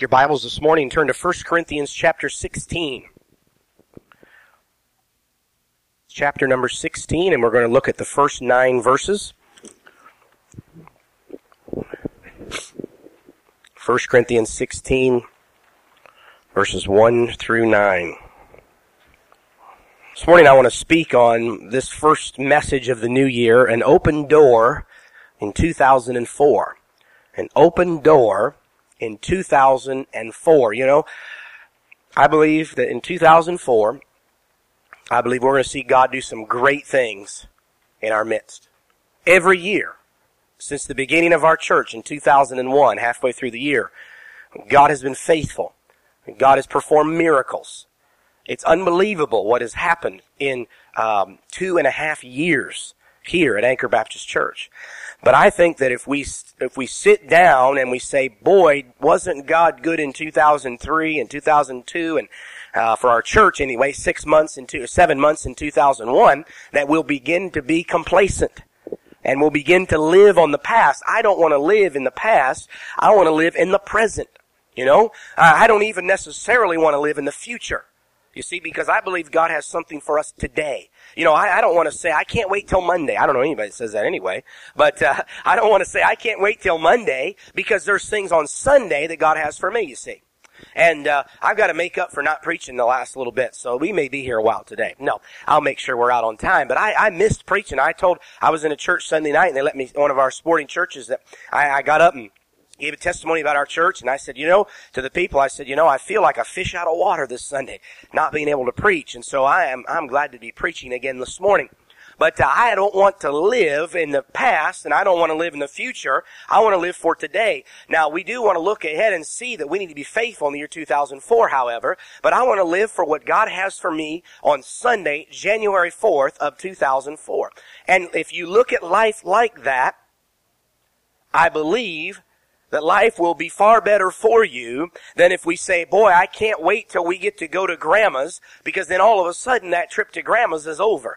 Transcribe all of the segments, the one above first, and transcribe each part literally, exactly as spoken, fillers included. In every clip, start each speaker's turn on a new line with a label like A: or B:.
A: Your Bibles this morning, turn to First Corinthians chapter sixteen. Chapter number sixteen, and we're going to look at the first nine verses. First Corinthians sixteen, verses one through nine. This morning I want to speak on this first message of the new year, an open door in two thousand four. An open door in two thousand four. You know, I believe that in two thousand four, I believe we're going to see God do some great things in our midst. Every year, since the beginning of our church in two thousand one, halfway through the year, God has been faithful. God has performed miracles. It's unbelievable what has happened in um, two and a half years here at Anchor Baptist Church. But I think that if we if we sit down and we say, boy, wasn't God good in two thousand three and two thousand two and uh, for our church anyway, six months and two, seven months in two thousand one, that we'll begin to be complacent and we'll begin to live on the past. I don't want to live in the past. I want to live in the present. You know, uh, I don't even necessarily want to live in the future. You see, because I believe God has something for us today. You know, I, I don't want to say, I can't wait till Monday. I don't know anybody that says that anyway. But uh, I don't want to say, I can't wait till Monday, because there's things on Sunday that God has for me, you see. And uh, I've got to make up for not preaching the last little bit, so we may be here a while today. No, I'll make sure we're out on time. But I, I missed preaching. I told, I was in a church Sunday night, and they let me, one of our sporting churches, that I, I got up and gave a testimony about our church, and I said, you know, to the people, I said, you know, I feel like a fish out of water this Sunday, not being able to preach, and so I am, I'm glad to be preaching again this morning. But uh, I don't want to live in the past, and I don't want to live in the future. I want to live for today. Now, we do want to look ahead and see that we need to be faithful in the year two thousand four, however, but I want to live for what God has for me on Sunday, January fourth of two thousand four. And if you look at life like that, I believe that life will be far better for you than if we say, boy, I can't wait till we get to go to Grandma's, because then all of a sudden that trip to Grandma's is over.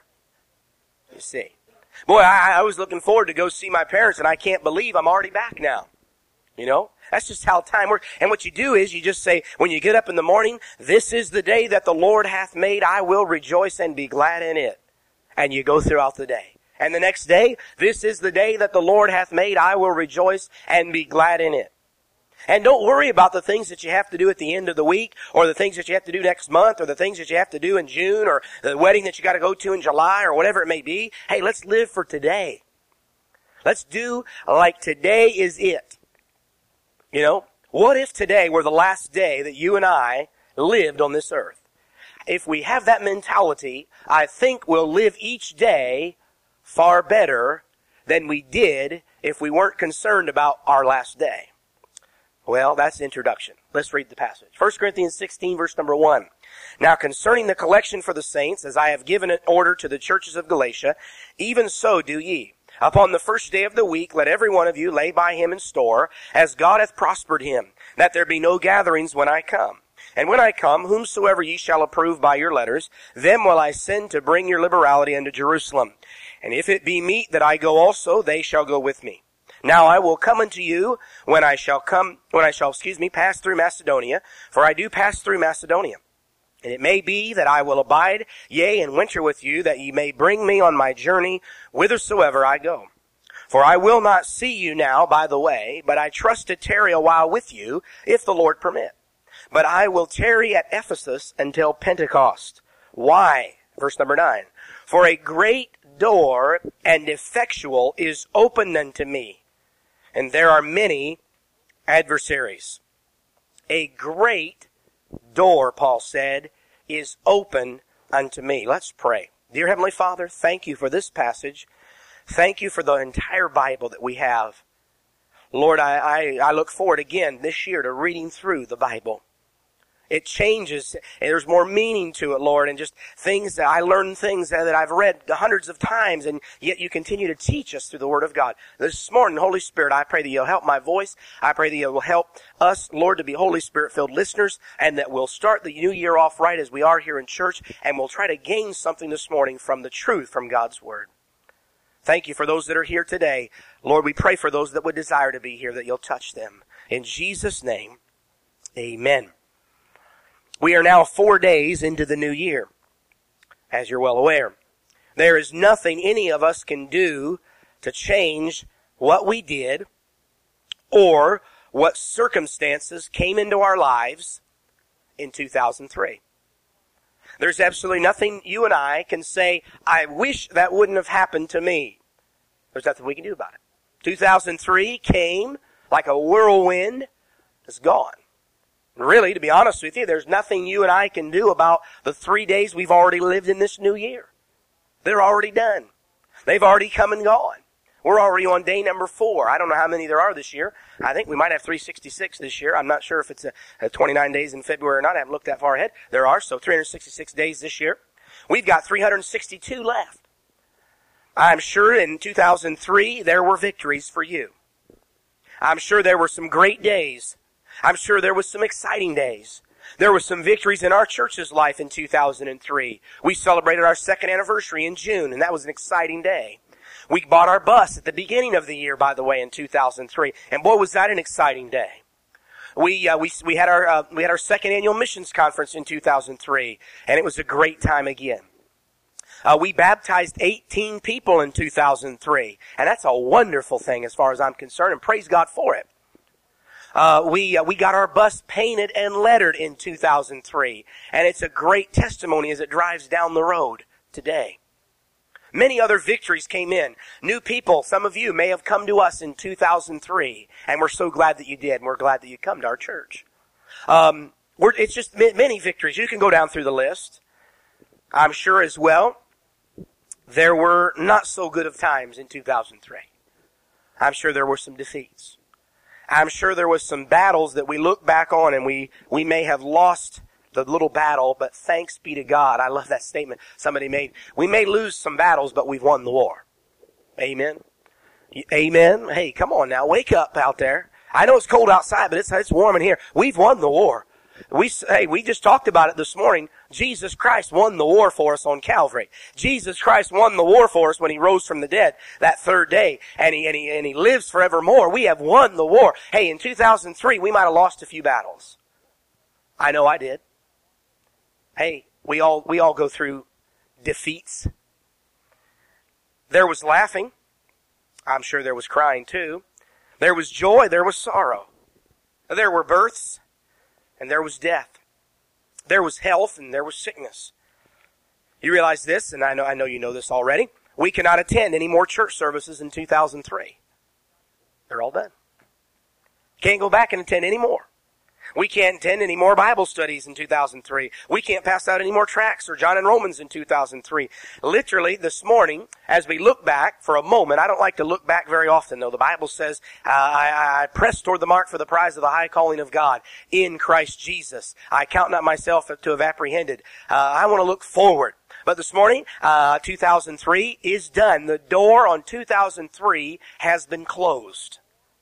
A: You see. Boy, I, I was looking forward to go see my parents, and I can't believe I'm already back now. You know? That's just how time works. And what you do is you just say, when you get up in the morning, this is the day that the Lord hath made, I will rejoice and be glad in it. And you go throughout the day. And the next day, this is the day that the Lord hath made, I will rejoice and be glad in it. And don't worry about the things that you have to do at the end of the week, or the things that you have to do next month, or the things that you have to do in June, or the wedding that you got to go to in July, or whatever it may be. Hey, let's live for today. Let's do like today is it. You know, what if today were the last day that you and I lived on this earth? If we have that mentality, I think we'll live each day far better than we did if we weren't concerned about our last day. Well, that's the introduction. Let's read the passage. First Corinthians sixteen, verse number one. Now concerning the collection for the saints, as I have given an order to the churches of Galatia, even so do ye. Upon the first day of the week, let every one of you lay by him in store, as God hath prospered him, that there be no gatherings when I come. And when I come, whomsoever ye shall approve by your letters, them will I send to bring your liberality unto Jerusalem. And if it be meet that I go also, they shall go with me. Now I will come unto you when I shall come, when I shall, excuse me, pass through Macedonia, for I do pass through Macedonia. And it may be that I will abide, yea, and winter with you, that ye may bring me on my journey whithersoever I go. For I will not see you now by the way, but I trust to tarry a while with you, if the Lord permit. But I will tarry at Ephesus until Pentecost. Why? Verse number nine. For a great door and effectual is opened unto me, and there are many adversaries. A great door, Paul said, is open unto me. Let's pray. Dear Heavenly Father, thank you for this passage. Thank you for the entire Bible that we have. Lord, I, I, I look forward again this year to reading through the Bible. It changes, and there's more meaning to it, Lord, and just things that I learn things that I've read hundreds of times, and yet you continue to teach us through the Word of God. This morning, Holy Spirit, I pray that you'll help my voice. I pray that you'll help us, Lord, to be Holy Spirit-filled listeners, and that we'll start the new year off right as we are here in church, and we'll try to gain something this morning from the truth from God's Word. Thank you for those that are here today. Lord, we pray for those that would desire to be here, that you'll touch them. In Jesus' name, Amen. We are now four days into the new year, as you're well aware. There is nothing any of us can do to change what we did or what circumstances came into our lives in two thousand three. There's absolutely nothing you and I can say, I wish that wouldn't have happened to me. There's nothing we can do about it. two thousand three came like a whirlwind. It's gone. And really, to be honest with you, there's nothing you and I can do about the three days we've already lived in this new year. They're already done. They've already come and gone. We're already on day number four. I don't know how many there are this year. I think we might have three sixty-six this year. I'm not sure if it's a, a twenty-nine days in February or not. I haven't looked that far ahead. There are, so three hundred sixty-six days this year. We've got three hundred sixty-two left. I'm sure in two thousand three there were victories for you. I'm sure there were some great days. I'm sure there was some exciting days. There were some victories in our church's life in two thousand three. We celebrated our second anniversary in June, and that was an exciting day. We bought our bus at the beginning of the year, by the way, in two thousand three, and boy, was that an exciting day. We uh, we we had our uh, we had our second annual missions conference in two thousand three, and it was a great time again. Uh, we baptized eighteen people in two thousand three, and that's a wonderful thing as far as I'm concerned, and praise God for it. Uh, we uh, we got our bus painted and lettered in two thousand three, and it's a great testimony as it drives down the road today. Many other victories came in. New people, some of you may have come to us in two thousand three, and we're so glad that you did, and we're glad that you come to our church. Um, we're, it's just many victories. You can go down through the list. I'm sure as well, there were not so good of times in two thousand three. I'm sure there were some defeats. I'm sure there was some battles that we look back on and we, we may have lost the little battle, but thanks be to God. I love that statement somebody made. We may lose some battles, but we've won the war. Amen. Amen. Hey, come on now. Wake up out there. I know it's cold outside, but it's, it's warm in here. We've won the war. We, hey, we just talked about it this morning. Jesus Christ won the war for us on Calvary. Jesus Christ won the war for us when He rose from the dead that third day, and He, and He, and He lives forevermore. We have won the war. Hey, in two thousand three, we might have lost a few battles. I know I did. Hey, we all, we all go through defeats. There was laughing. I'm sure there was crying too. There was joy. There was sorrow. There were births. And there was death. There was health and there was sickness. You realize this, and I know, I know you know this already. We cannot attend any more church services in two thousand three. They're all done. Can't go back and attend any more. We can't attend any more Bible studies in two thousand three. We can't pass out any more tracts or John and Romans in two thousand three. Literally, this morning, as we look back for a moment, I don't like to look back very often, though. The Bible says, uh, I, I press toward the mark for the prize of the high calling of God in Christ Jesus. I count not myself to have apprehended. Uh, I want to look forward. But this morning, uh, two thousand three is done. The door on two thousand three has been closed.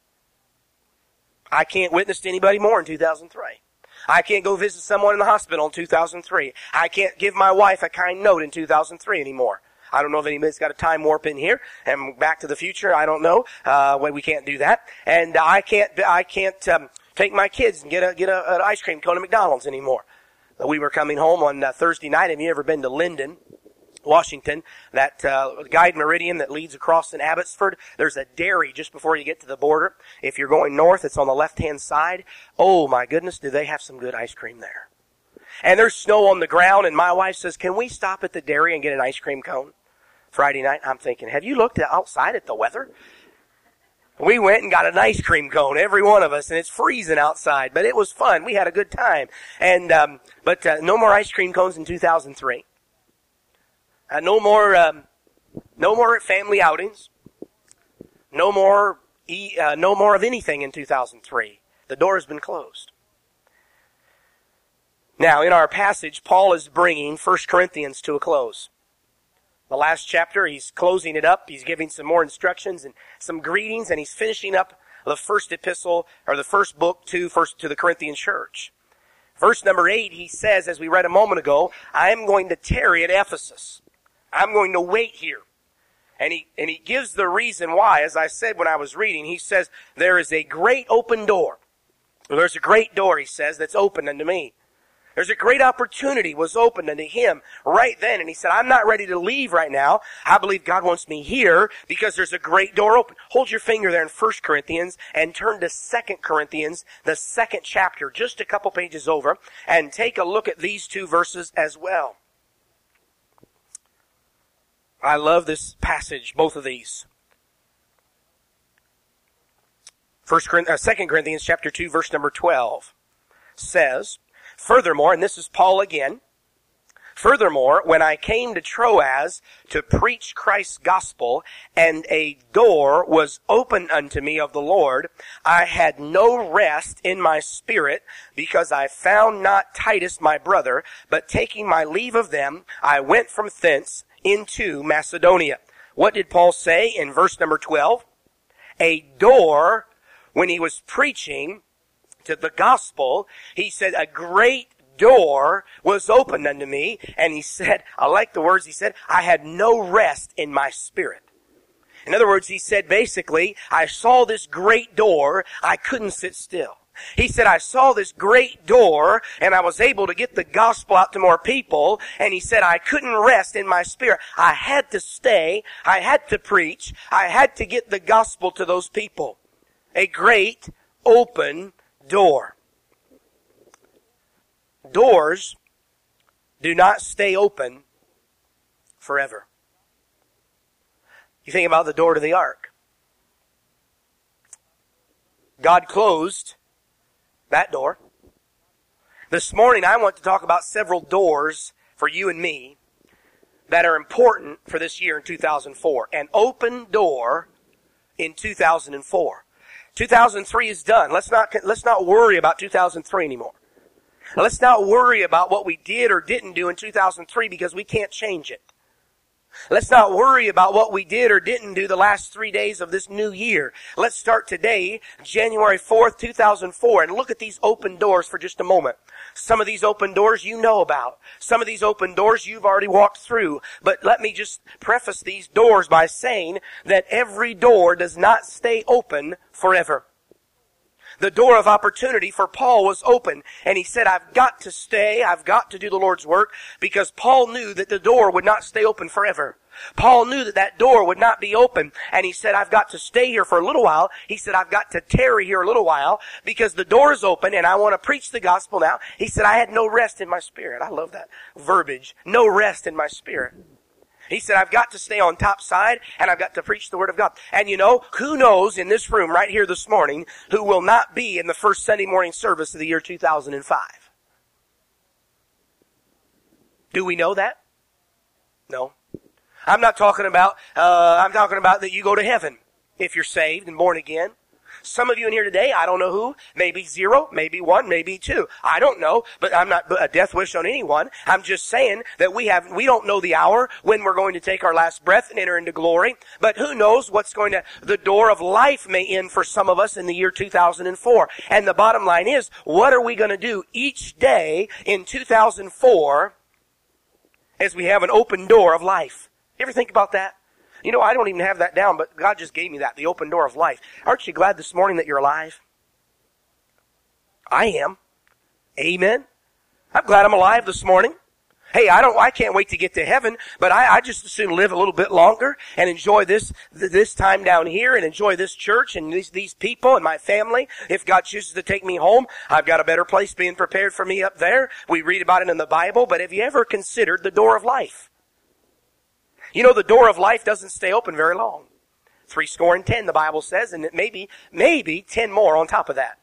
A: I can't witness to anybody more in two thousand three. I can't go visit someone in the hospital in two thousand three. I can't give my wife a kind note in two thousand three anymore. I don't know if anybody's got a time warp in here. And Back to the Future, I don't know. Uh, well, we can't do that. And I can't, I can't, um, take my kids and get a, get a, an ice cream cone at McDonald's anymore. We were coming home on uh, Thursday night. Have you ever been to Linden, Washington, that uh, guide meridian that leads across in Abbotsford? There's a dairy just before you get to the border. If you're going north, it's on the left-hand side. Oh, my goodness, do they have some good ice cream there. And there's snow on the ground, and my wife says, can we stop at the dairy and get an ice cream cone? Friday night, I'm thinking, have you looked outside at the weather? We went and got an ice cream cone, every one of us, and it's freezing outside, but it was fun. We had a good time. And um, But uh, no more ice cream cones in two thousand three. Uh, no more, um, no more family outings. No more, e- uh, no more of anything in two thousand three. The door has been closed. Now, in our passage, Paul is bringing First Corinthians to a close. The last chapter, he's closing it up. He's giving some more instructions and some greetings, and he's finishing up the first epistle, or the first book to first to the Corinthian church. Verse number eight, he says, as we read a moment ago, I am going to tarry at Ephesus. I'm going to wait here. And he, and he gives the reason why. As I said when I was reading, he says, there is a great open door. Well, there's a great door, he says, that's open unto me. There's a great opportunity was opened unto him right then. And he said, I'm not ready to leave right now. I believe God wants me here because there's a great door open. Hold your finger there in First Corinthians and turn to Second Corinthians, the second chapter, just a couple pages over, and take a look at these two verses as well. I love this passage, both of these. First Corinthians, uh, Second Corinthians chapter two, verse number twelve says, furthermore, and this is Paul again, furthermore, when I came to Troas to preach Christ's gospel, and a door was opened unto me of the Lord, I had no rest in my spirit, because I found not Titus my brother, but taking my leave of them, I went from thence into Macedonia. What did Paul say in verse number twelve? A door, when he was preaching to the gospel, he said, a great door was opened unto me. And he said, I like the words he said, I had no rest in my spirit. In other words, he said basically, I saw this great door, I couldn't sit still. He said, I saw this great door and I was able to get the gospel out to more people. And he said, I couldn't rest in my spirit. I had to stay. I had to preach. I had to get the gospel to those people. A great open door. Doors do not stay open forever. You think about the door to the ark. God closed that door. This morning I want to talk about several doors for you and me that are important for this year in two thousand four. An open door in two thousand four. two thousand three is done. Let's not, let's not worry about two thousand three anymore. Let's not worry about what we did or didn't do in two thousand three because we can't change it. Let's not worry about what we did or didn't do the last three days of this new year. Let's start today, January fourth, two thousand four, and look at these open doors for just a moment. Some of these open doors you know about. Some of these open doors you've already walked through. But let me just preface these doors by saying that every door does not stay open forever. The door of opportunity for Paul was open, and he said, I've got to stay, I've got to do the Lord's work, because Paul knew that the door would not stay open forever. Paul knew that that door would not be open, and he said, I've got to stay here for a little while. He said, I've got to tarry here a little while, because the door is open, and I want to preach the gospel now. He said, I had no rest in my spirit. I love that verbiage. No rest in my spirit. He said, I've got to stay on top side, and I've got to preach the Word of God. And you know, who knows in this room right here this morning who will not be in the first Sunday morning service of the year two thousand five? Do we know that? No. I'm not talking about, uh, I'm talking about that you go to heaven if you're saved and born again. Some of you in here today, I don't know who, maybe zero, maybe one, maybe two. I don't know, but I'm not a death wish on anyone. I'm just saying that we have, we don't know the hour when we're going to take our last breath and enter into glory. But who knows what's going to, the door of life may end for some of us in the year two thousand four. And the bottom line is, what are we going to do each day in two thousand four as we have an open door of life? You ever think about that? You know, I don't even have that down, but God just gave me that, the open door of life. Aren't you glad this morning that you're alive? I am. Amen. I'm glad I'm alive this morning. Hey, I don't, I can't wait to get to heaven, but I, I just as soon live a little bit longer and enjoy this, this time down here and enjoy this church and these, these people and my family. If God chooses to take me home, I've got a better place being prepared for me up there. We read about it in the Bible, but have you ever considered the door of life? You know, the door of life doesn't stay open very long. Three score and ten, the Bible says, and it maybe, maybe ten more on top of that.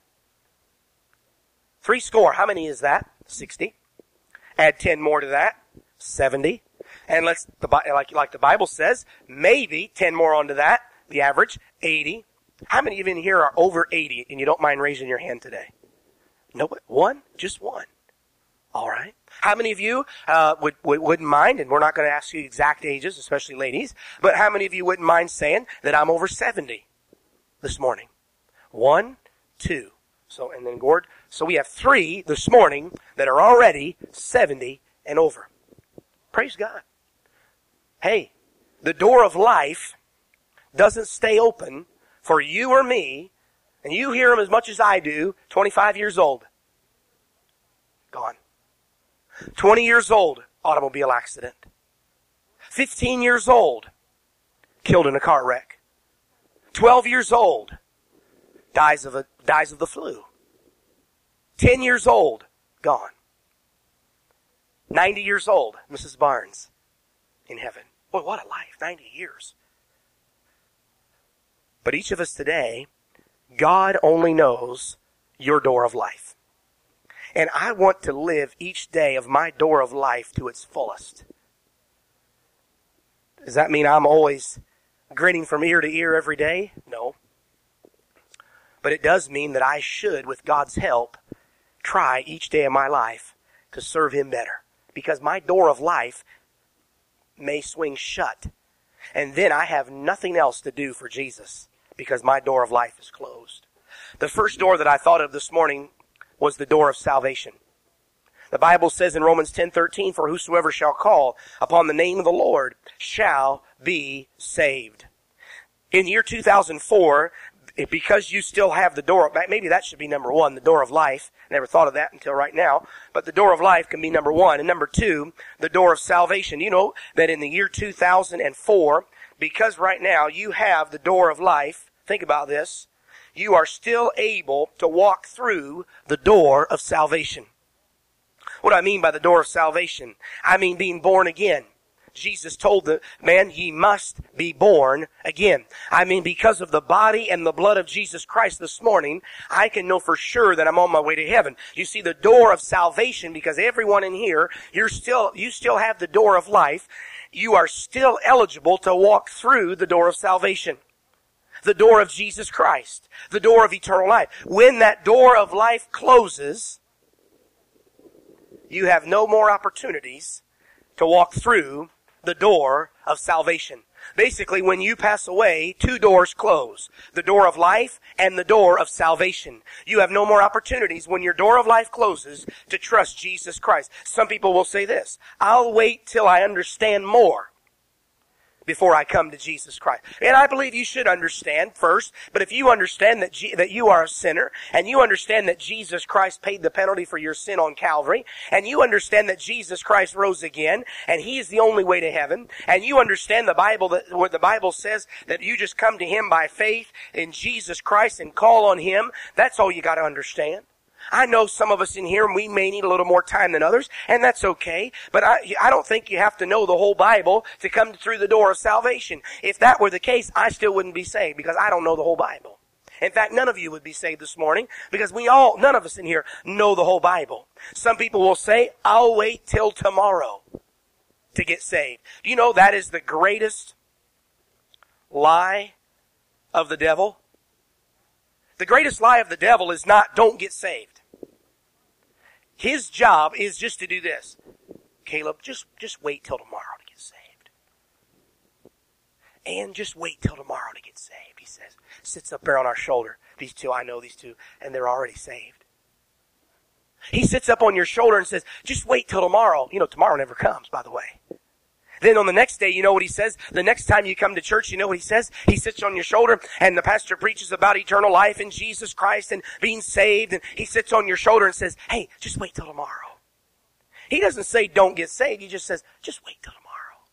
A: Three score, how many is that? Sixty. Add ten more to that, seventy. And let's, the, like, like the Bible says, maybe ten more onto that, the average, eighty. How many of you in here are over eighty and you don't mind raising your hand today? No, one? Just one. All right. How many of you uh, would, would, wouldn't mind, and we're not going to ask you exact ages, especially ladies, but how many of you wouldn't mind saying that I'm over seventy this morning? One, two. So, and then Gord, so we have three this morning that are already seventy and over. Praise God. Hey, the door of life doesn't stay open for you or me And you hear them as much as I do, twenty-five years old. Gone. twenty years old, automobile accident. fifteen years old, killed in a car wreck. twelve years old, dies of a, dies of the flu. ten years old, gone. ninety years old, Missus Barnes, in heaven. Boy, what a life, ninety years. But each of us today, God only knows your door of life. And I want to live each day of my door of life to its fullest. Does that mean I'm always grinning from ear to ear every day? No. But it does mean that I should, with God's help, try each day of my life to serve Him better. Because my door of life may swing shut. And then I have nothing else to do for Jesus because my door of life is closed. The first door that I thought of this morning was the door of salvation. The Bible says in Romans ten thirteen, "For whosoever shall call upon the name of the Lord shall be saved." In the year two thousand four, because you still have the door, maybe that should be number one, the door of life. Never thought of that until right now. But the door of life can be number one. And number two, the door of salvation. You know that in the year two thousand four, because right now you have the door of life, think about this, you are still able to walk through the door of salvation. What do I mean by the door of salvation? I mean being born again. Jesus told the man, ye must be born again. I mean, because of the body and the blood of Jesus Christ this morning, I can know for sure that I'm on my way to heaven. You see, the door of salvation, because everyone in here, you're still, you still have the door of life. You are still eligible to walk through the door of salvation. The door of Jesus Christ. The door of eternal life. When that door of life closes, you have no more opportunities to walk through the door of salvation. Basically, when you pass away, two doors close. The door of life and the door of salvation. You have no more opportunities when your door of life closes to trust Jesus Christ. Some people will say this, I'll wait till I understand more before I come to Jesus Christ. And I believe you should understand first, but if you understand that G- that you are a sinner, and you understand that Jesus Christ paid the penalty for your sin on Calvary, and you understand that Jesus Christ rose again, and He is the only way to heaven, and you understand the Bible, that where the Bible says that you just come to Him by faith in Jesus Christ and call on Him, that's all you got to understand. I know some of us in here, we may need a little more time than others, and that's okay. But I, I don't think you have to know the whole Bible to come through the door of salvation. If that were the case, I still wouldn't be saved because I don't know the whole Bible. In fact, none of you would be saved this morning because we all, none of us in here know the whole Bible. Some people will say, I'll wait till tomorrow to get saved. Do you know that is the greatest lie of the devil? The greatest lie of the devil is not, don't get saved. His job is just to do this. Caleb, just, just wait till tomorrow to get saved. And just wait till tomorrow to get saved, he says. Sits up there on our shoulder. These two, I know these two, and they're already saved. He sits up on your shoulder and says, just wait till tomorrow. You know, tomorrow never comes, by the way. Then on the next day, you know what he says? The next time you come to church, you know what he says? He sits on your shoulder and the pastor preaches about eternal life in Jesus Christ and being saved. And he sits on your shoulder and says, hey, just wait till tomorrow. He doesn't say don't get saved. He just says, just wait till tomorrow.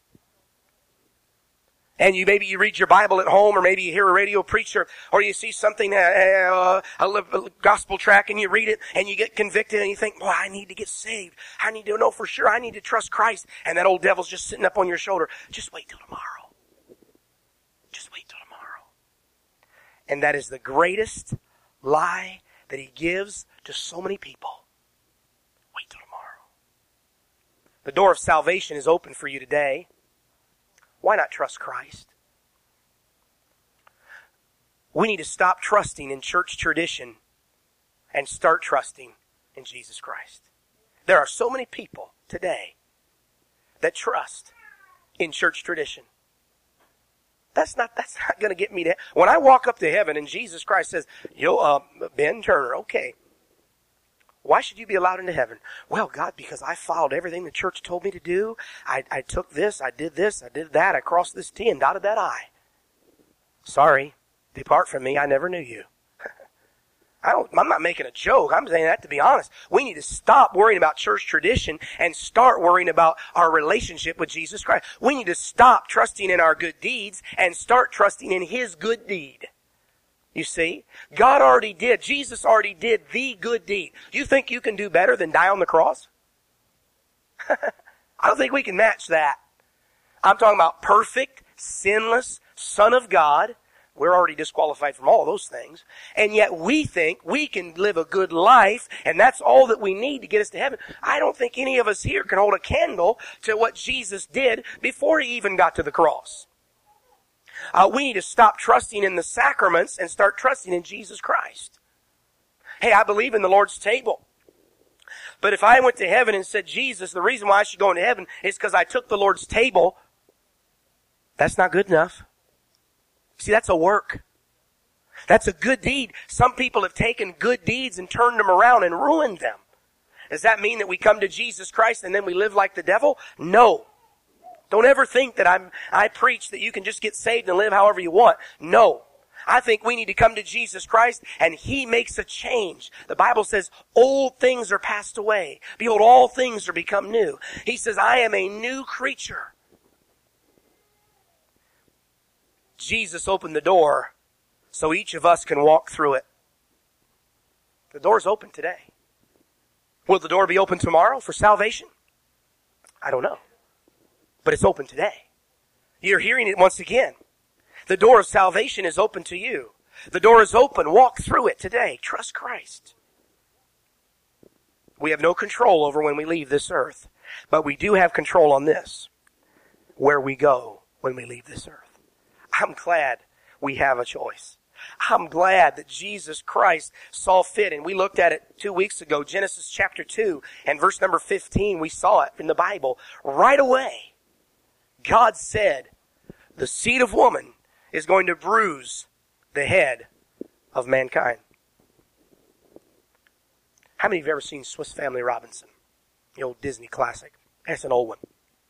A: And you maybe you read your Bible at home, or maybe you hear a radio preacher, or you see something, uh, uh, a, a gospel track, and you read it, and you get convicted, and you think, well, I need to get saved. I need to know for sure. I need to trust Christ. And that old devil's just sitting up on your shoulder. Just wait till tomorrow. Just wait till tomorrow. And that is the greatest lie that he gives to so many people. Wait till tomorrow. The door of salvation is open for you today. Why not trust Christ? We need to stop trusting in church tradition and start trusting in Jesus Christ. There are so many people today that trust in church tradition. That's not, that's not going to get me to, when I walk up to heaven and Jesus Christ says, yo, uh, Ben Turner, okay. Why should you be allowed into heaven? Well, God, because I followed everything the church told me to do. I, I took this, I did this, I did that, I crossed this T and dotted that I. Sorry, depart from me, I never knew you. I don't, I'm not making a joke. I'm saying that to be honest. We need to stop worrying about church tradition and start worrying about our relationship with Jesus Christ. We need to stop trusting in our good deeds and start trusting in His good deed. You see? God already did. Jesus already did the good deed. Do you think you can do better than die on the cross? I don't think we can match that. I'm talking about perfect, sinless Son of God. We're already disqualified from all those things. And yet we think we can live a good life, and that's all that we need to get us to heaven. I don't think any of us here can hold a candle to what Jesus did before He even got to the cross. Uh, we need to stop trusting in the sacraments and start trusting in Jesus Christ. Hey, I believe in the Lord's table. But if I went to heaven and said, Jesus, the reason why I should go into heaven is because I took the Lord's table, that's not good enough. See, that's a work. That's a good deed. Some people have taken good deeds and turned them around and ruined them. Does that mean that we come to Jesus Christ and then we live like the devil? No. Don't ever think that I'm, I preach that you can just get saved and live however you want. No. I think we need to come to Jesus Christ and He makes a change. The Bible says, old things are passed away. Behold, all things are become new. He says, I am a new creature. Jesus opened the door so each of us can walk through it. The door's open today. Will the door be open tomorrow for salvation? I don't know. But it's open today. You're hearing it once again. The door of salvation is open to you. The door is open. Walk through it today. Trust Christ. We have no control over when we leave this earth, but we do have control on this, where we go when we leave this earth. I'm glad we have a choice. I'm glad that Jesus Christ saw fit, and we looked at it two weeks ago, Genesis chapter two, and verse number fifteen, we saw it in the Bible. Right away, God said, the seed of woman is going to bruise the head of mankind. How many of you have ever seen Swiss Family Robinson? The old Disney classic. That's an old one.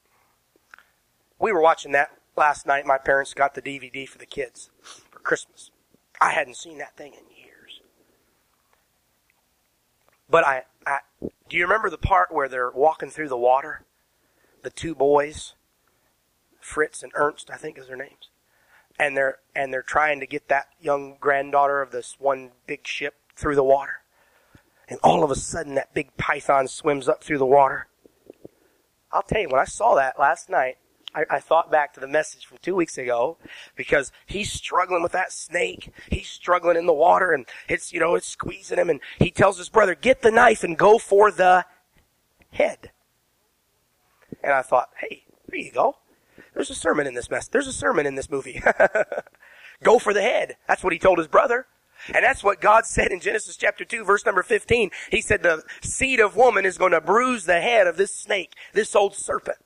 A: We were watching that last night. My parents got the D V D for the kids for Christmas. I hadn't seen that thing in years. But I, I, do you remember the part where they're walking through the water? The two boys, Fritz and Ernst, I think is their names. And they're, and they're trying to get that young granddaughter of this one big ship through the water. And all of a sudden that big python swims up through the water. I'll tell you, when I saw that last night, I, I thought back to the message from two weeks ago, because he's struggling with that snake. He's struggling in the water, and it's, you know, it's squeezing him, and he tells his brother, get the knife and go for the head. And I thought, hey, there you go. There's a sermon in this mess. There's a sermon in this movie. Go for the head. That's what he told his brother. And that's what God said in Genesis chapter two, verse number fifteen. He said the seed of woman is going to bruise the head of this snake, this old serpent.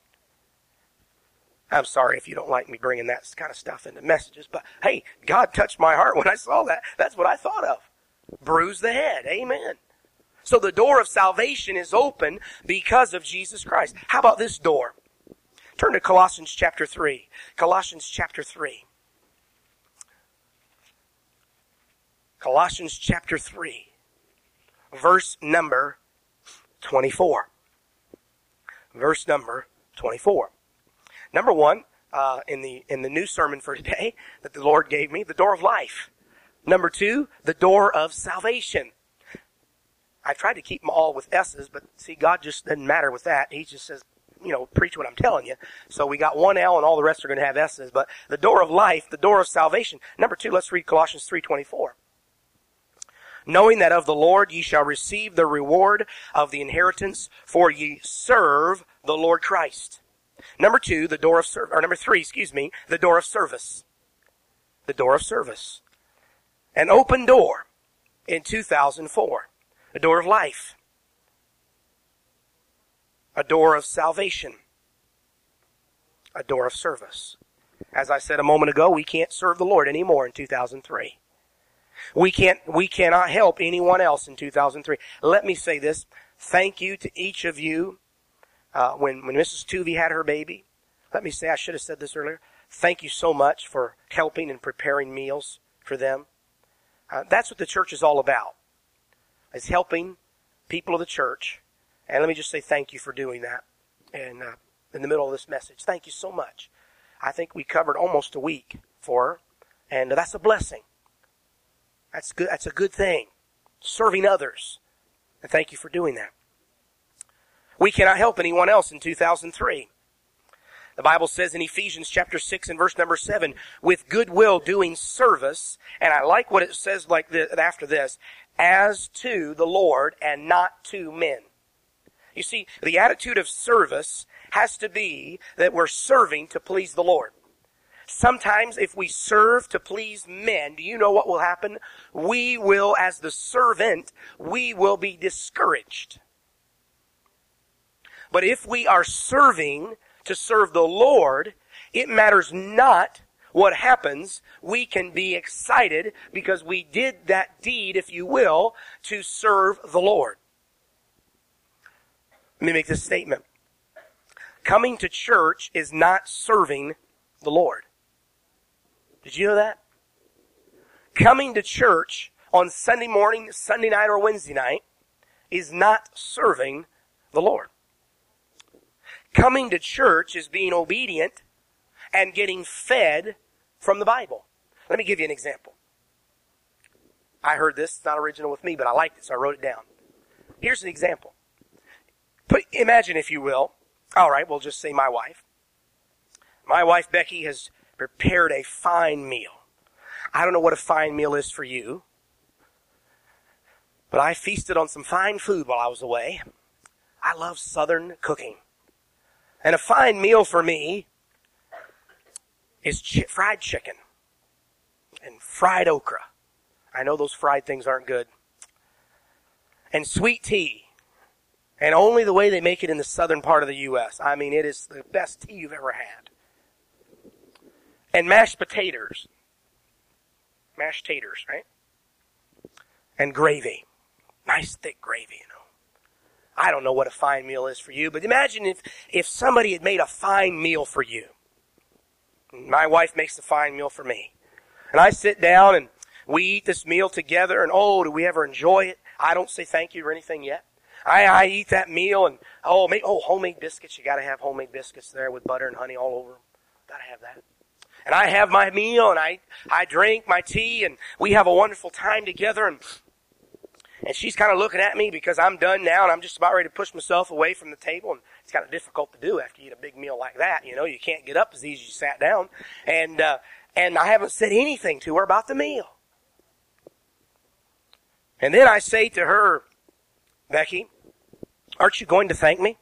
A: I'm sorry if you don't like me bringing that kind of stuff into messages, but hey, God touched my heart when I saw that. That's what I thought of. Bruise the head. Amen. So the door of salvation is open because of Jesus Christ. How about this door? Turn to Colossians chapter three. Colossians chapter three. Colossians chapter three. Verse number twenty-four. Verse number twenty-four. Number one, uh, in the, in the new sermon for today that the Lord gave me, the door of life. Number two, the door of salvation. I tried to keep them all with S's, but see, God just doesn't matter with that. He just says, you know, preach what I'm telling you. So we got one L and all the rest are going to have S's, but the door of life, the door of salvation. Number two, let's read Colossians three twenty-four. Knowing that of the Lord ye shall receive the reward of the inheritance, for ye serve the Lord Christ. Number two, the door of service, or number three, excuse me, the door of service. The door of service. An open door in two thousand four. A door of life. A door of salvation. A door of service. As I said a moment ago, we can't serve the Lord anymore in two thousand three. We can't, we cannot help anyone else in two thousand three. Let me say this. Thank you to each of you. Uh, when, when Missus Tuvey had her baby, let me say, I should have said this earlier. Thank you so much for helping and preparing meals for them. Uh, that's what the church is all about, is helping people of the church. And let me just say thank you for doing that. And uh, in the middle of this message, thank you so much. I think we covered almost a week for her, and that's a blessing. That's good. That's a good thing. Serving others. And thank you for doing that. We cannot help anyone else in two thousand three. The Bible says in Ephesians chapter six and verse number seven, with goodwill doing service, and I like what it says like this, after this, as to the Lord and not to men. You see, the attitude of service has to be that we're serving to please the Lord. Sometimes if we serve to please men, do you know what will happen? We will, as the servant, we will be discouraged. But if we are serving to serve the Lord, it matters not what happens. We can be excited because we did that deed, if you will, to serve the Lord. Let me make this statement. Coming to church is not serving the Lord. Did you know that? Coming to church on Sunday morning, Sunday night, or Wednesday night is not serving the Lord. Coming to church is being obedient and getting fed from the Bible. Let me give you an example. I heard this. It's not original with me, but I liked it, so I wrote it down. Here's an example. Put, imagine, if you will, all right, we'll just say my wife. My wife, Becky, has prepared a fine meal. I don't know what a fine meal is for you, but I feasted on some fine food while I was away. I love Southern cooking. And a fine meal for me is chi- fried chicken and fried okra. I know those fried things aren't good. And sweet tea. And only the way they make it in the southern part of the U S I mean, it is the best tea you've ever had. And mashed potatoes. Mashed taters, right? And gravy. Nice thick gravy, you know. I don't know what a fine meal is for you, but imagine if, if somebody had made a fine meal for you. My wife makes a fine meal for me. And I sit down and we eat this meal together, and oh, do we ever enjoy it? I don't say thank you or anything yet. I, I eat that meal, and oh, make, oh, homemade biscuits. You got to have homemade biscuits there with butter and honey all over them. Got to have that. And I have my meal, and I I drink my tea, and we have a wonderful time together. And and she's kind of looking at me because I'm done now, and I'm just about ready to push myself away from the table. And it's kind of difficult to do after you eat a big meal like that. You know, you can't get up as easy as you sat down. And uh, and I haven't said anything to her about the meal. And then I say to her, Becky, aren't you going to thank me?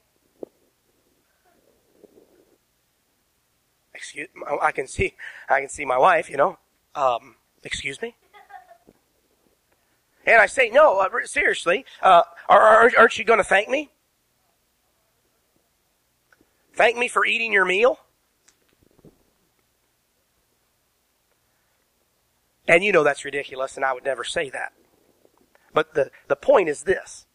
A: Excuse, I can see, I can see my wife, you know. Um, excuse me? And I say, no, uh, seriously, uh, aren't you going to thank me? Thank me for eating your meal? And you know that's ridiculous, and I would never say that. But the, the point is this.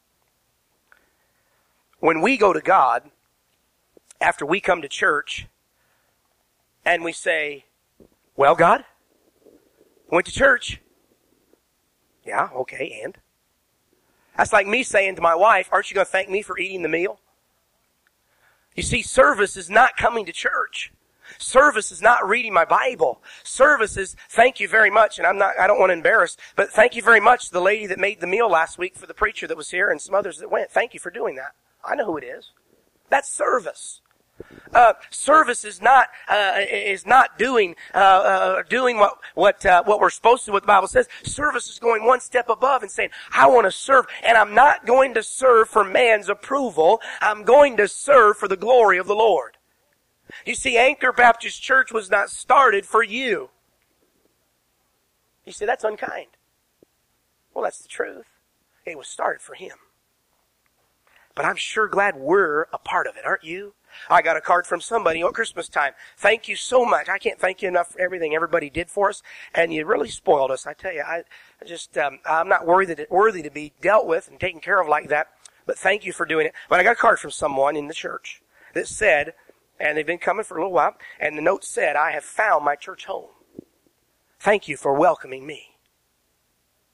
A: When we go to God, after we come to church, and we say, well, God, went to church. Yeah, okay, and? That's like me saying to my wife, aren't you going to thank me for eating the meal? You see, service is not coming to church. Service is not reading my Bible. Service is, thank you very much, and I'm not, I don't want to embarrass, but thank you very much to the lady that made the meal last week for the preacher that was here and some others that went. Thank you for doing that. I know who it is. That's service. Uh, service is not uh, is not doing uh, uh, doing what what uh, what we're supposed to. What the Bible says. Service is going one step above and saying, "I want to serve, and I'm not going to serve for man's approval. I'm going to serve for the glory of the Lord." You see, Anchor Baptist Church was not started for you. You say that's unkind. Well, that's the truth. It was started for Him. But I'm sure glad we're a part of it, aren't you? I got a card from somebody at Christmas time. Thank you so much. I can't thank you enough for everything everybody did for us, and you really spoiled us. I tell you, I just um, I'm not worthy to, worthy to be dealt with and taken care of like that. But thank you for doing it. But I got a card from someone in the church that said, and they've been coming for a little while, and the note said, "I have found my church home. Thank you for welcoming me."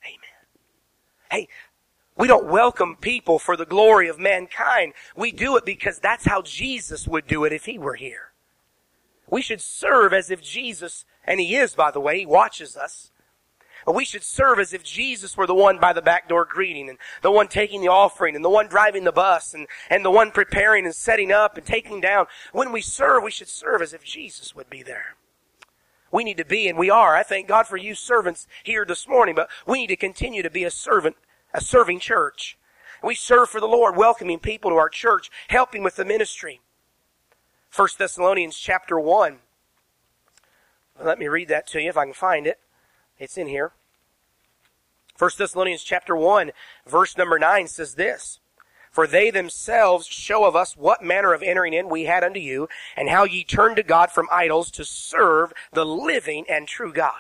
A: Hey, we don't welcome people for the glory of mankind. We do it because that's how Jesus would do it if He were here. We should serve as if Jesus, and He is, by the way, He watches us. But we should serve as if Jesus were the one by the back door greeting, and the one taking the offering, and the one driving the bus, and, and the one preparing and setting up and taking down. When we serve, we should serve as if Jesus would be there. We need to be, and we are. I thank God for you servants here this morning, but we need to continue to be a servant, a serving church. We serve for the Lord, welcoming people to our church, helping with the ministry. First Thessalonians chapter one. Let me read that to you if I can find it. It's in here. First Thessalonians chapter one, verse number nine says this. For they themselves show of us what manner of entering in we had unto you, and how ye turned to God from idols to serve the living and true God.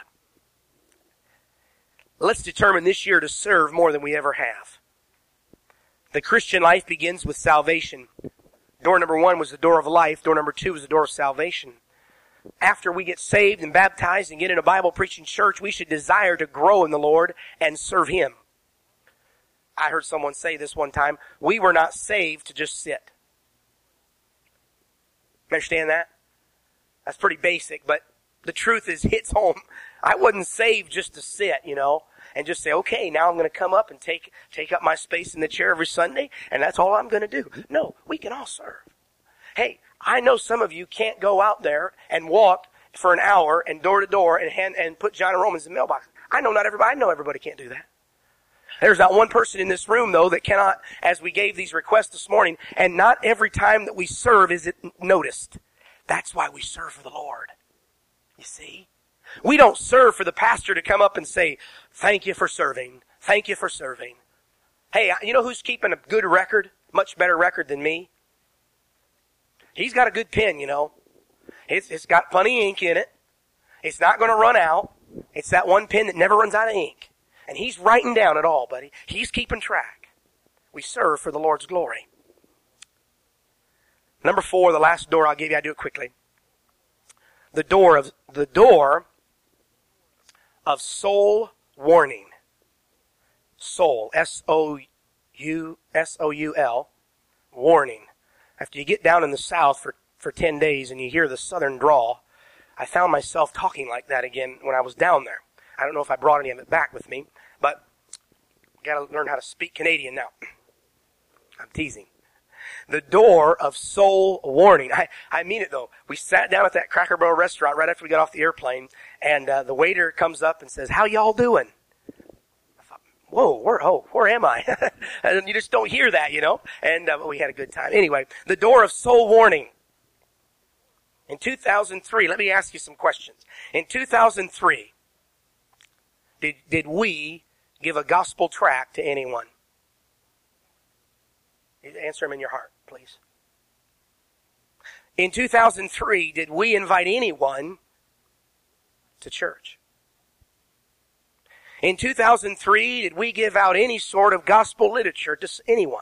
A: Let's determine this year to serve more than we ever have. The Christian life begins with salvation. Door number one was the door of life. Door number two was the door of salvation. After we get saved and baptized and get in a Bible-preaching church, we should desire to grow in the Lord and serve Him. I heard someone say this one time, we were not saved to just sit. Understand that? That's pretty basic, but the truth is, hits home. I wasn't saved just to sit, you know, and just say, okay, now I'm going to come up and take take up my space in the chair every Sunday, and that's all I'm going to do. No, we can all serve. Hey, I know some of you can't go out there and walk for an hour and door to door and hand, and put John and Romans in the mailbox. I know not everybody, I know everybody can't do that. There's not one person in this room, though, that cannot, as we gave these requests this morning, and not every time that we serve is it noticed. That's why we serve for the Lord. You see? We don't serve for the pastor to come up and say, thank you for serving. Thank you for serving. Hey, you know who's keeping a good record? Much better record than me? He's got a good pen, you know. It's, it's got plenty of ink in it. It's not going to run out. It's that one pen that never runs out of ink. And he's writing down it all, buddy. He's keeping track. We serve for the Lord's glory. Number four, the last door I'll give you. I'll do it quickly. The door of the door of soul warning. Soul, S O U S O U L, warning. After you get down in the South for, for ten days and you hear the Southern drawl, I found myself talking like that again when I was down there. I don't know if I brought any of it back with me, but got to learn how to speak Canadian now. I'm teasing. The door of soul warning. I, I mean it though. We sat down at that Cracker Barrel restaurant right after we got off the airplane, and uh, the waiter comes up and says, how y'all doing? I thought, whoa, where, oh, where am I? And you just don't hear that, you know? And uh, we had a good time. Anyway, the door of soul warning. In two thousand three, let me ask you some questions. In two thousand three, did, did we give a gospel tract to anyone? Answer them in your heart, please. In two thousand three, did we invite anyone to church? In two thousand three, did we give out any sort of gospel literature to anyone?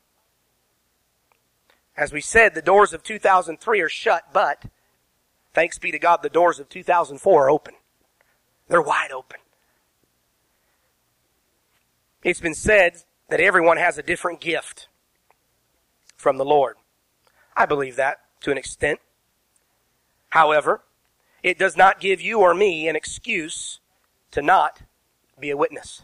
A: As we said, the doors of two thousand three are shut, but thanks be to God, the doors of two thousand four are open. They're wide open. It's been said that everyone has a different gift from the Lord. I believe that to an extent. However, it does not give you or me an excuse to not be a witness.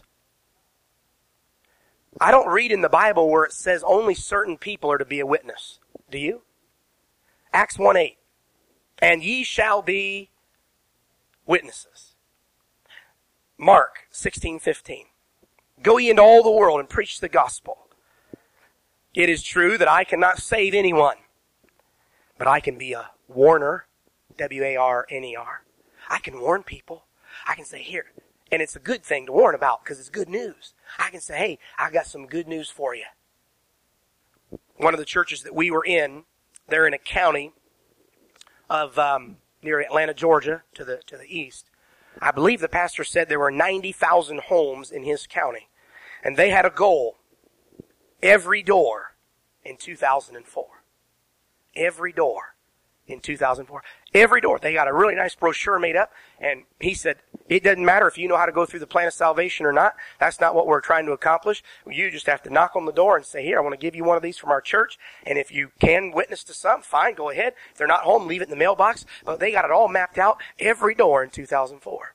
A: I don't read in the Bible where it says only certain people are to be a witness. Do you? Acts one eight. And ye shall be witnesses. Mark sixteen fifteen. Go ye into all the world and preach the gospel. It is true that I cannot save anyone, but I can be a warner, W A R N E R. I can warn people. I can say, here, and it's a good thing to warn about because it's good news. I can say, hey, I got some good news for you. One of the churches that we were in, they're in a county of um, near Atlanta, Georgia, to the to the east. I believe the pastor said there were ninety thousand homes in his county, and they had a goal. Every door in two thousand four. Every door in two thousand four. Every door. They got a really nice brochure made up, and he said, it doesn't matter if you know how to go through the plan of salvation or not. That's not what we're trying to accomplish. You just have to knock on the door and say, here, I want to give you one of these from our church, and if you can witness to some, fine, go ahead. If they're not home, leave it in the mailbox. But they got it all mapped out, every door in two thousand four.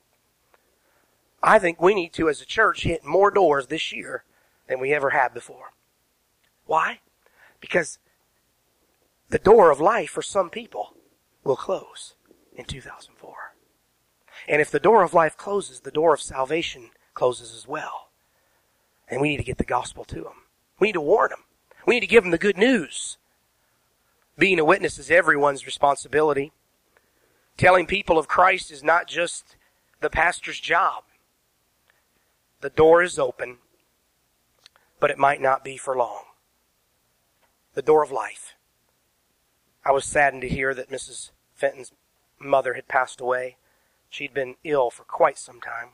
A: I think we need to, as a church, hit more doors this year than we ever have before. Why? Because the door of life for some people will close in two thousand four. And if the door of life closes, the door of salvation closes as well. And we need to get the gospel to them. We need to warn them. We need to give them the good news. Being a witness is everyone's responsibility. Telling people of Christ is not just the pastor's job. The door is open, but it might not be for long. The door of life. I was saddened to hear that Missus Fenton's mother had passed away. She'd been ill for quite some time.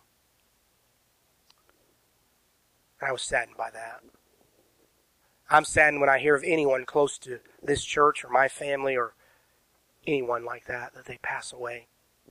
A: I was saddened by that. I'm saddened when I hear of anyone close to this church or my family or anyone like that, that they pass away.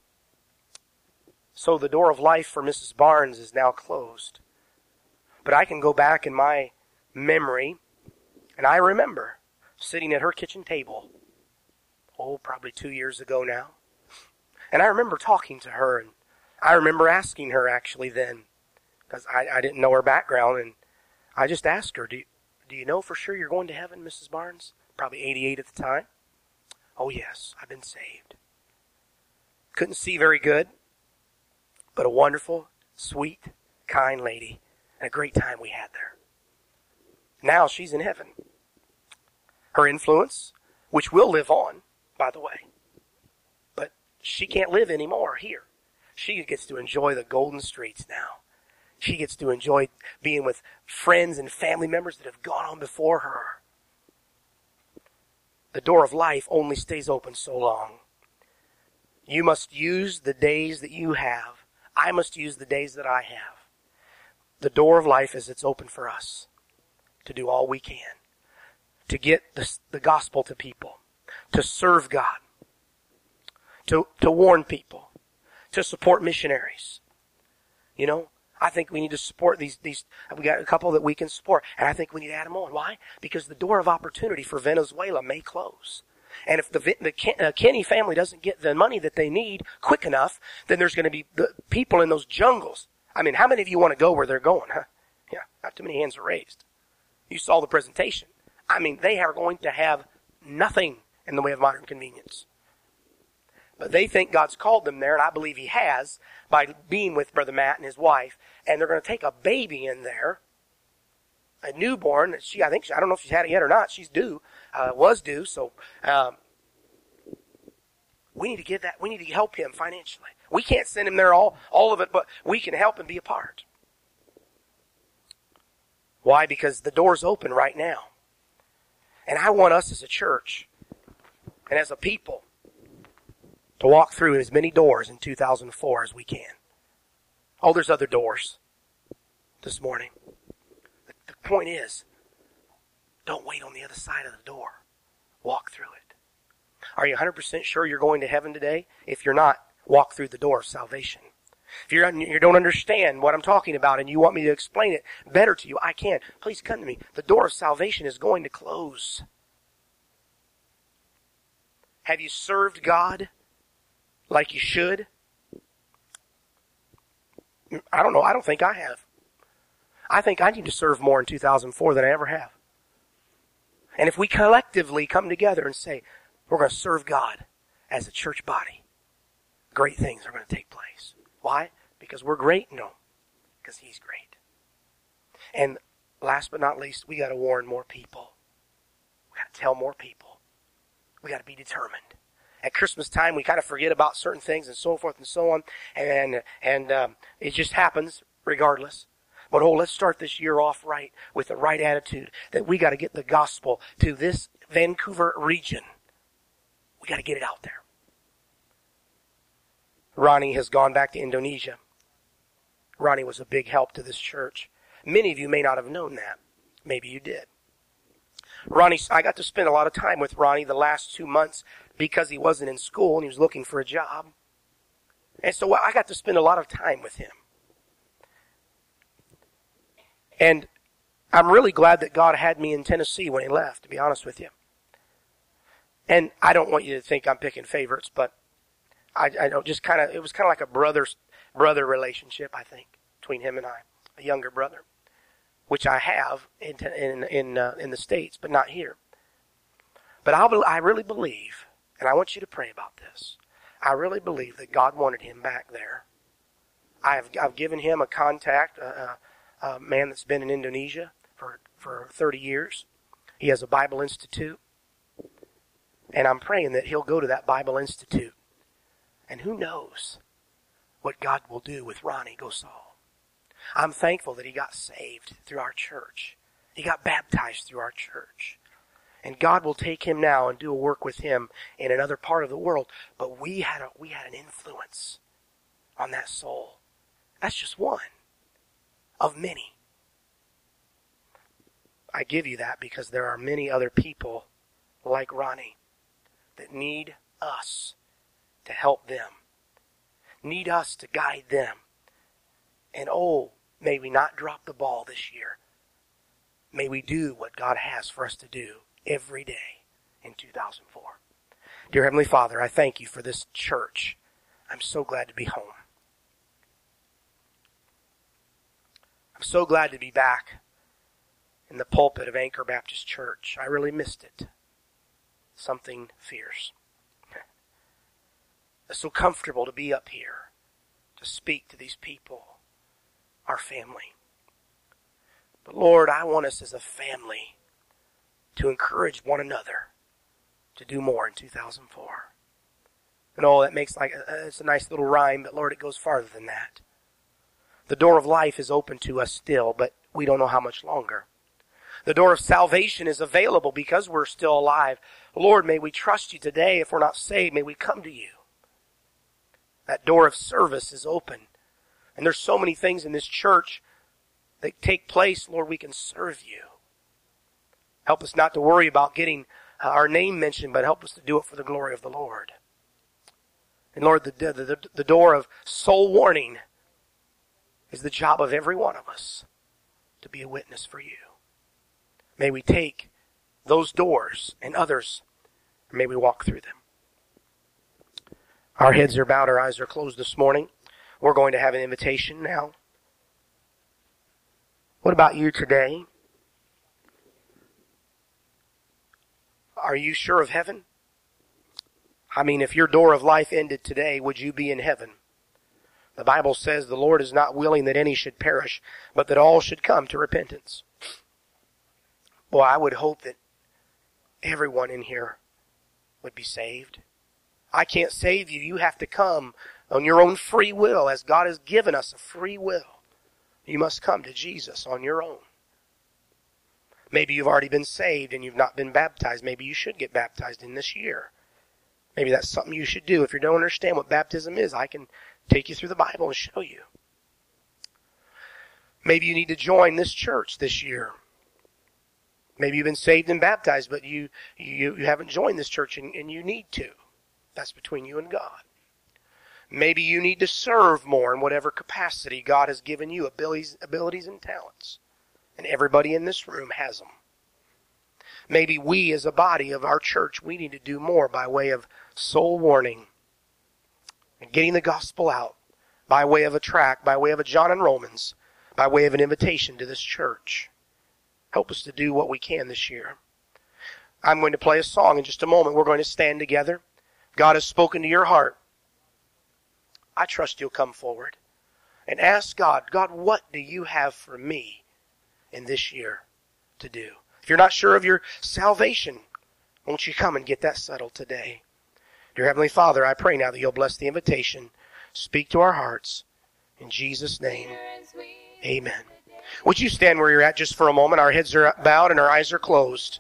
A: So the door of life for Missus Barnes is now closed. But I can go back in my memory, and I remember sitting at her kitchen table, oh, probably two years ago now. And I remember talking to her, and I remember asking her actually then, because I, I didn't know her background, and I just asked her, do you, do you know for sure you're going to heaven, Missus Barnes? Probably eighty-eight at the time. Oh, yes, I've been saved. Couldn't see very good, but a wonderful, sweet, kind lady, and a great time we had there. Now she's in heaven. Her influence, which will live on, by the way, but she can't live anymore here. She gets to enjoy the golden streets now. She gets to enjoy being with friends and family members that have gone on before her. The door of life only stays open so long. You must use the days that you have. I must use the days that I have. The door of life is it's open for us to do all we can, to get the, the gospel to people, to serve God, to, to warn people, to support missionaries. You know, I think we need to support these, these, we got a couple that we can support, and I think we need to add them on. Why? Because the door of opportunity for Venezuela may close. And if the, the Ken, uh, Kenny family doesn't get the money that they need quick enough, then there's going to be the people in those jungles. I mean, how many of you want to go where they're going, huh? Yeah, not too many hands are raised. You saw the presentation. I mean, they are going to have nothing in the way of modern convenience. But they think God's called them there, and I believe He has, by being with Brother Matt and his wife. And they're going to take a baby in there, a newborn. She, I think, I don't know if she's had it yet or not. She's due, uh, was due. So um, we need to give that. We need to help him financially. We can't send him there all, all of it, but we can help and be a part. Why? Because the door's open right now. And I want us as a church and as a people to walk through as many doors in two thousand four as we can. Oh, there's other doors this morning. The, the point is, don't wait on the other side of the door. Walk through it. Are you one hundred percent sure you're going to heaven today? If you're not, walk through the door of salvation. If you're, you don't understand what I'm talking about and you want me to explain it better to you, I can. Please come to me. The door of salvation is going to close. Have you served God like you should? I don't know. I don't think I have. I think I need to serve more in two thousand four than I ever have. And if we collectively come together and say, we're going to serve God as a church body, great things are going to take place. Why? Because we're great? No. Because He's great. And last but not least, we got to warn more people. We got to tell more people. We got to be determined. At Christmas time, we kind of forget about certain things and so forth and so on. And, and um, it just happens regardless. But oh, let's start this year off right with the right attitude that we got to get the gospel to this Vancouver region. We got to get it out there. Ronnie has gone back to Indonesia. Ronnie was a big help to this church. Many of you may not have known that. Maybe you did. Ronnie, I got to spend a lot of time with Ronnie the last two months because he wasn't in school and he was looking for a job. And so I got to spend a lot of time with him. And I'm really glad that God had me in Tennessee when he left, to be honest with you. And I don't want you to think I'm picking favorites, but I, I know just kind of, it was kind of like a brother brother relationship, I think, between him and I, a younger brother, which I have in in in, uh, in the States, but not here. But I I really believe, and I want you to pray about this. I really believe that God wanted him back there. I have I've given him a contact, a, a, a man that's been in Indonesia for for thirty years. He has a Bible Institute, and I'm praying that he'll go to that Bible Institute. And who knows what God will do with Ronnie Gosal. I'm thankful that he got saved through our church. He got baptized through our church. And God will take him now and do a work with him in another part of the world. But we had a, we had an influence on that soul. That's just one of many. I give you that because there are many other people like Ronnie that need us to help them, need us to guide them. And oh, may we not drop the ball this year. May we do what God has for us to do every day in two thousand four. Dear Heavenly Father, I thank you for this church. I'm so glad to be home. I'm so glad to be back in the pulpit of Anchor Baptist Church. I really missed it. Something fierce. It's so comfortable to be up here, to speak to these people, our family. But Lord, I want us as a family to encourage one another to do more in two thousand four. And oh, that makes like, a, it's a nice little rhyme, but Lord, it goes farther than that. The door of life is open to us still, but we don't know how much longer. The door of salvation is available because we're still alive. Lord, may we trust you today. If we're not saved, may we come to you. That door of service is open. And there's so many things in this church that take place. Lord, we can serve you. Help us not to worry about getting our name mentioned, but help us to do it for the glory of the Lord. And Lord, the, the, the, the door of soul warning is the job of every one of us to be a witness for you. May we take those doors and others, and may we walk through them. Our heads are bowed, our eyes are closed this morning. We're going to have an invitation now. What about you today? Are you sure of heaven? I mean, if your door of life ended today, would you be in heaven? The Bible says the Lord is not willing that any should perish, but that all should come to repentance. Well, I would hope that everyone in here would be saved. I can't save you. You have to come on your own free will, as God has given us a free will. You must come to Jesus on your own. Maybe you've already been saved and you've not been baptized. Maybe you should get baptized in this year. Maybe that's something you should do. If you don't understand what baptism is, I can take you through the Bible and show you. Maybe you need to join this church this year. Maybe you've been saved and baptized, but you you, you haven't joined this church and, and you need to. That's between you and God. Maybe you need to serve more in whatever capacity God has given you, abilities, abilities and talents. And everybody in this room has them. Maybe we as a body of our church, we need to do more by way of soul warning and getting the gospel out, by way of a tract, by way of a John and Romans, by way of an invitation to this church. Help us to do what we can this year. I'm going to play a song in just a moment. We're going to stand together. God has spoken to your heart. I trust you'll come forward and ask God, God, what do you have for me in this year to do? If you're not sure of your salvation, won't you come and get that settled today? Dear Heavenly Father, I pray now that you'll bless the invitation. Speak to our hearts. In Jesus' name, amen. Would you stand where you're at just for a moment? Our heads are bowed and our eyes are closed.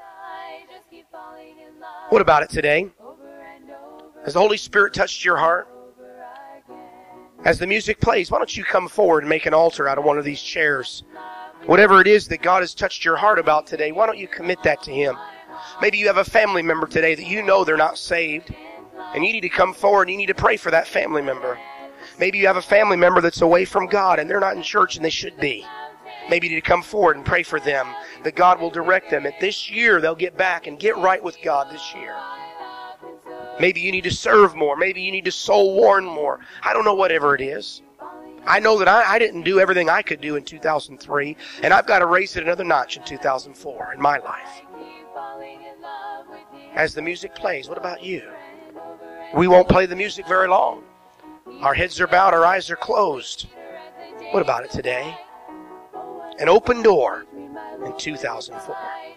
A: What about it today? Has the Holy Spirit touched your heart? As the music plays, why don't you come forward and make an altar out of one of these chairs? Whatever it is that God has touched your heart about today, why don't you commit that to Him? Maybe you have a family member today that you know they're not saved, and you need to come forward and you need to pray for that family member. Maybe you have a family member that's away from God and they're not in church and they should be. Maybe you need to come forward and pray for them, that God will direct them, that this year they'll get back and get right with God this year. Maybe you need to serve more. Maybe you need to soul warn more. I don't know, whatever it is. I know that I, I didn't do everything I could do in two thousand three, and I've got to raise it another notch in two thousand four in my life. As the music plays, what about you? We won't play the music very long. Our heads are bowed, our eyes are closed. What about it today? An open door in two thousand four.